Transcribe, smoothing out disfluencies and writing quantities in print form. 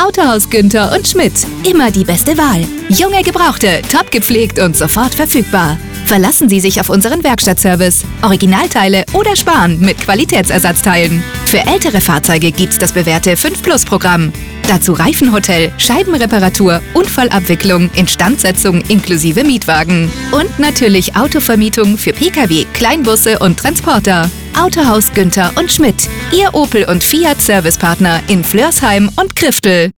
Autohaus Günther und Schmidt. Immer die beste Wahl. Junge Gebrauchte, top gepflegt und sofort verfügbar. Verlassen Sie sich auf unseren Werkstattservice. Originalteile oder sparen mit Qualitätsersatzteilen. Für ältere Fahrzeuge gibt's das bewährte 5-Plus-Programm. Dazu Reifenhotel, Scheibenreparatur, Unfallabwicklung, Instandsetzung inklusive Mietwagen. Und natürlich Autovermietung für Pkw, Kleinbusse und Transporter. Autohaus Günther und Schmidt. Ihr Opel und Fiat Servicepartner in Flörsheim und Kriftel.